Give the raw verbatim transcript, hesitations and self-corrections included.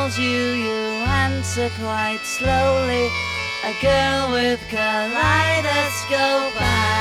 calls you, you answer quite slowly. A girl with kaleidoscope eyes.